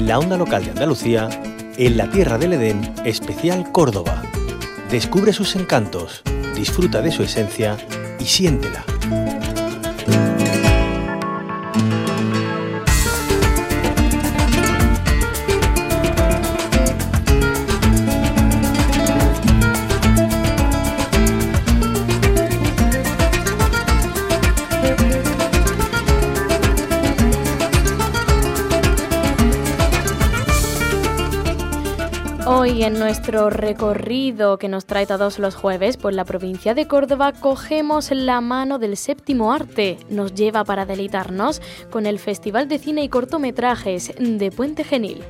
la onda local de Andalucía, en la Tierra del Edén, especial Córdoba. Descubre sus encantos, disfruta de su esencia y siéntela. Hoy en nuestro recorrido que nos trae todos los jueves por la provincia de Córdoba cogemos la mano del séptimo arte. Nos lleva para deleitarnos con el Festival de Cine y Cortometrajes de Puente Genil.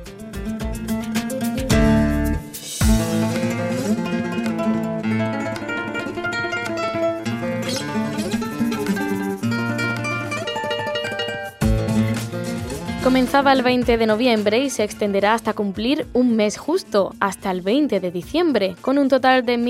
Comenzaba el 20 de noviembre y se extenderá hasta cumplir un mes justo, hasta el 20 de diciembre, con un total de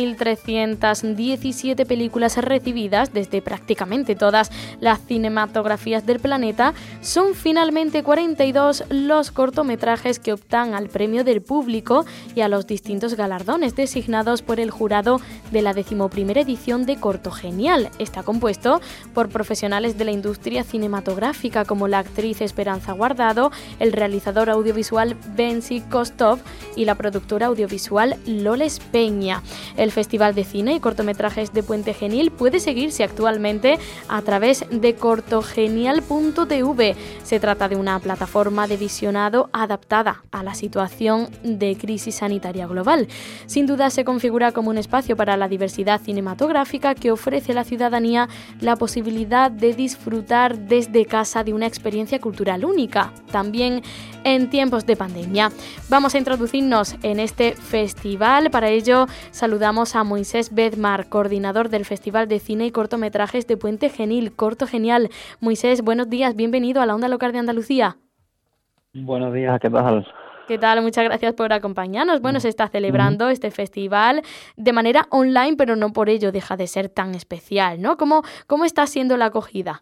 1.317 películas recibidas desde prácticamente todas las cinematografías del planeta. Son finalmente 42 los cortometrajes que optan al premio del público y a los distintos galardones designados por el jurado de la 11ª edición de Corto Genial. Está compuesto por profesionales de la industria cinematográfica como la actriz Esperanza Guardado, el realizador audiovisual Benzi Kostov y la productora audiovisual Loles Peña. El Festival de Cine y Cortometrajes de Puente Genil puede seguirse actualmente a través de cortogenial.tv. Se trata de una plataforma de visionado adaptada a la situación de crisis sanitaria global. Sin duda se configura como un espacio para la diversidad cinematográfica que ofrece a la ciudadanía la posibilidad de disfrutar desde casa de una experiencia cultural única, también en tiempos de pandemia. Vamos a introducirnos en este festival. Para ello saludamos a Moisés Bedmar, coordinador del Festival de Cine y Cortometrajes de Puente Genil, Corto Genial. Moisés, buenos días, bienvenido a la onda local de Andalucía. Buenos días, ¿qué tal? ¿Qué tal? Muchas gracias por acompañarnos. Bueno, se está celebrando este festival de manera online, pero no por ello deja de ser tan especial, ¿no? ¿Cómo está siendo la acogida?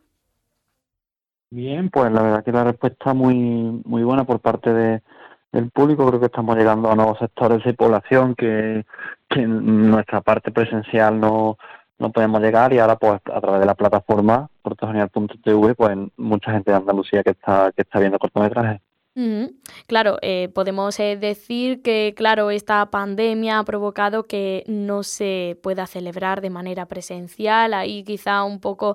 Bien, pues la verdad que la respuesta muy buena por parte del público. Creo que estamos llegando a nuevos sectores de población que en nuestra parte presencial no podemos llegar, y ahora pues a través de la plataforma cortogenial.tv pues mucha gente de Andalucía que está viendo cortometrajes. Claro, podemos decir que, claro, esta pandemia ha provocado que no se pueda celebrar de manera presencial. Hay quizá un poco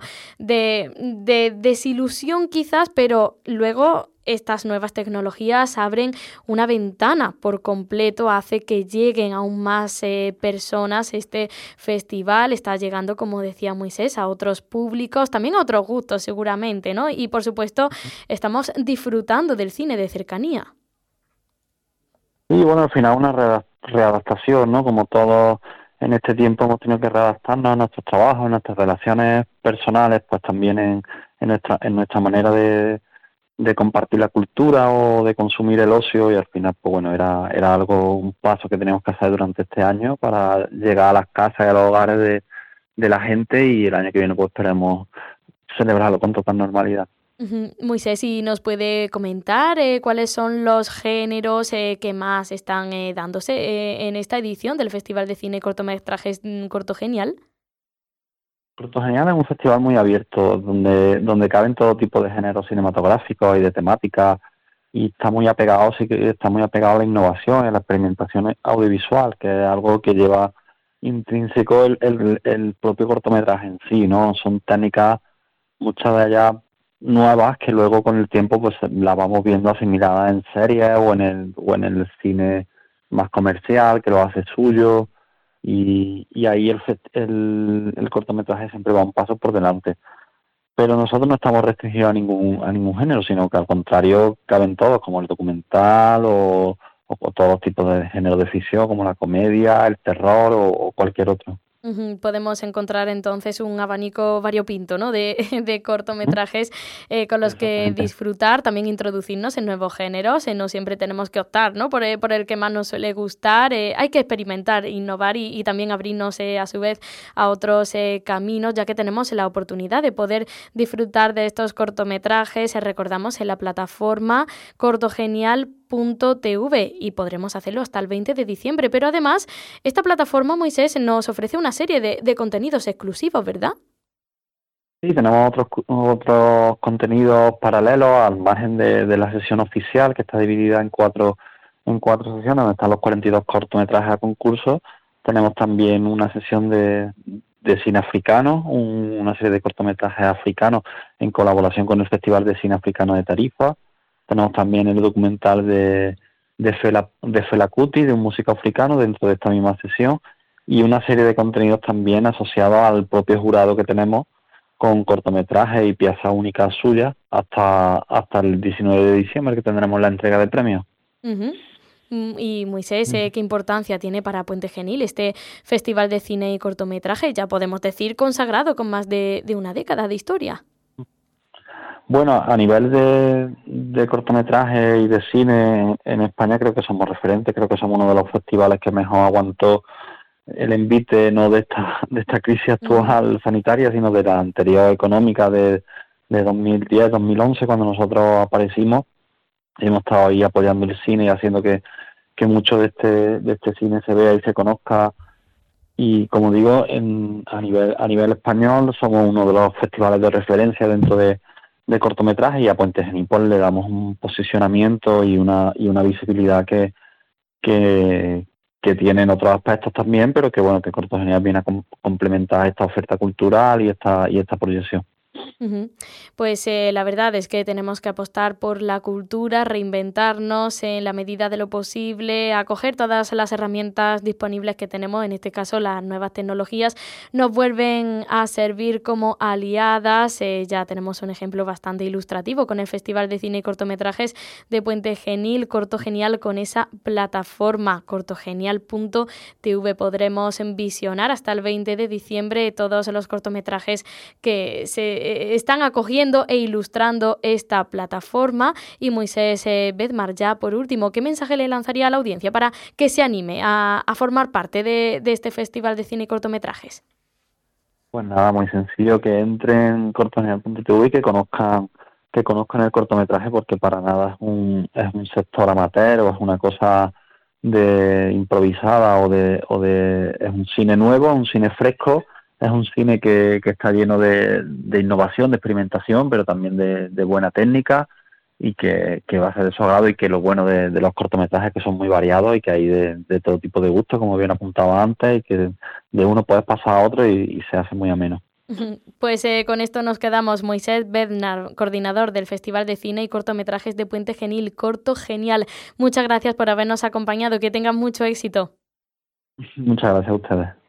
de desilusión quizás, pero luego estas nuevas tecnologías abren una ventana por completo, hace que lleguen aún más personas. Este festival está llegando, como decía Moisés, a otros públicos, también a otros gustos seguramente, ¿no? Y por supuesto estamos disfrutando del cine de cercanía. Y bueno, al final una readaptación, ¿no? Como todos en este tiempo hemos tenido que readaptarnos a nuestros trabajos, en nuestras relaciones personales, pues también en nuestra manera de compartir la cultura o de consumir el ocio, y al final pues bueno, era un paso que teníamos que hacer durante este año para llegar a las casas y a los hogares de la gente, y el año que viene pues esperemos celebrarlo con total normalidad. Moisés, ¿y nos puede comentar cuáles son los géneros que más están dándose en esta edición del Festival de Cine y Cortometrajes Corto Genial? Corto Genial es un festival muy abierto, donde caben todo tipo de géneros cinematográficos y de temáticas, y está muy apegado a la innovación, a la experimentación audiovisual, que es algo que lleva intrínseco el propio cortometraje en sí, ¿no? Son técnicas, muchas de ellas nuevas, que luego con el tiempo pues las vamos viendo asimiladas en series o en el cine más comercial, que lo hace suyo. Y ahí el cortometraje siempre va un paso por delante. Pero nosotros no estamos restringidos a ningún género, sino que al contrario caben todos, como el documental o todos tipos de género de ficción, como la comedia, el terror o cualquier otro. Podemos encontrar entonces un abanico variopinto, ¿no? de cortometrajes con los que disfrutar, también introducirnos en nuevos géneros. No siempre tenemos que optar, ¿no? por el que más nos suele gustar. Hay que experimentar, innovar y también abrirnos a su vez a otros caminos, ya que tenemos la oportunidad de poder disfrutar de estos cortometrajes. Recordamos en la plataforma cortogenial.tv. puentegenial.tv y podremos hacerlo hasta el 20 de diciembre. Pero además, esta plataforma, Moisés, nos ofrece una serie de contenidos exclusivos, ¿verdad? Sí, tenemos otros contenidos paralelos al margen de la sesión oficial, que está dividida en cuatro sesiones, donde están los 42 cortometrajes a concurso. Tenemos también una sesión de cine africano, una serie de cortometrajes africanos en colaboración con el Festival de Cine Africano de Tarifa. Tenemos también el documental de Fela Kuti, de un músico africano, dentro de esta misma sesión, y una serie de contenidos también asociados al propio jurado que tenemos, con cortometrajes y piezas únicas suyas, hasta el 19 de diciembre, que tendremos la entrega de premios. Uh-huh. Y Moisés, ¿qué importancia tiene para Puente Genil este festival de cine y cortometraje? Ya podemos decir consagrado con más de una década de historia. Bueno, a nivel de cortometraje y de cine en España creo que somos referentes, creo que somos uno de los festivales que mejor aguantó el envite, no de esta crisis actual sanitaria, sino de la anterior económica de 2010-2011, cuando nosotros aparecimos. Hemos estado ahí apoyando el cine y haciendo que mucho de este cine se vea y se conozca. Y como digo, a nivel español somos uno de los festivales de referencia dentro de cortometrajes, y a Puente Genil pues le damos un posicionamiento y una visibilidad que tienen otros aspectos también, pero que bueno, que Corto Genial viene a complementar esta oferta cultural y esta proyección. Uh-huh. Pues la verdad es que tenemos que apostar por la cultura, reinventarnos en la medida de lo posible, acoger todas las herramientas disponibles que tenemos, en este caso las nuevas tecnologías nos vuelven a servir como aliadas. Ya tenemos un ejemplo bastante ilustrativo con el Festival de Cine y Cortometrajes de Puente Genil, Corto Genial, con esa plataforma cortogenial.tv. Podremos visionar hasta el 20 de diciembre todos los cortometrajes que se están acogiendo e ilustrando esta plataforma. Y Moisés Bedmar, ya por último, ¿qué mensaje le lanzaría a la audiencia para que se anime a formar parte de este Festival de Cine y Cortometrajes? Pues nada, muy sencillo, que entren en cortogenial.tv y que conozcan el cortometraje, porque para nada es un sector amateur o es una cosa de improvisada o es un cine nuevo, un cine fresco. Es un cine que está lleno de innovación, de experimentación, pero también de buena técnica, y que va a ser de su agrado, y que lo bueno de los cortometrajes, que son muy variados y que hay de todo tipo de gustos, como bien apuntaba antes, y que de uno puedes pasar a otro y se hace muy ameno. Pues con esto nos quedamos. Moisés Bednar, coordinador del Festival de Cine y Cortometrajes de Puente Genil, Corto Genial. Muchas gracias por habernos acompañado. Que tengan mucho éxito. Muchas gracias a ustedes.